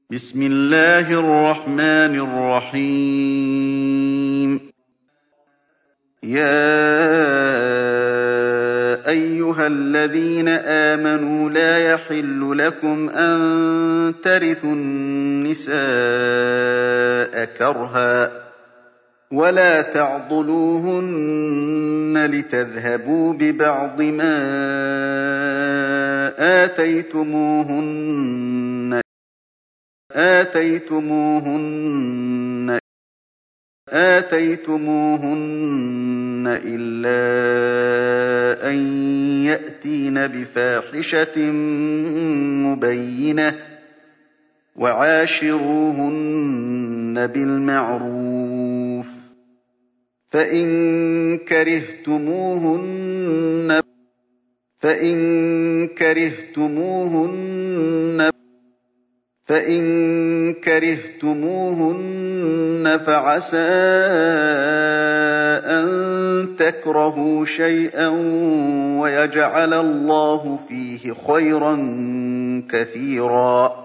بسم الله الرحمن الرحيم. يا أيها الذين آمنوا لا يحل لكم أن ترثوا النساء كرها ولا تعضلوهن لتذهبوا ببعض ما آتيتموهن إلا أن يأتين بفاحشة مبينة وعاشروهن بالمعروف فإن كرهتموهن فعسى أن تكرهوا شيئا ويجعل الله فيه خيرا كثيرا.